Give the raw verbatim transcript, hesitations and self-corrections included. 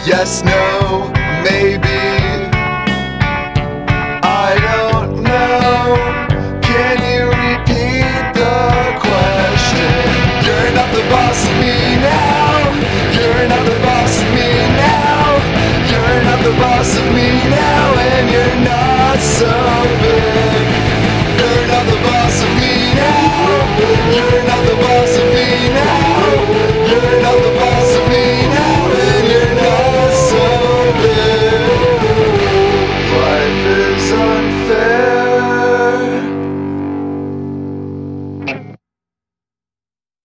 Yes, no, maybe. I don't know. Can you repeat the question? You're not the boss of me now. You're not the boss of me now. You're not the boss of me now, and you're not so big.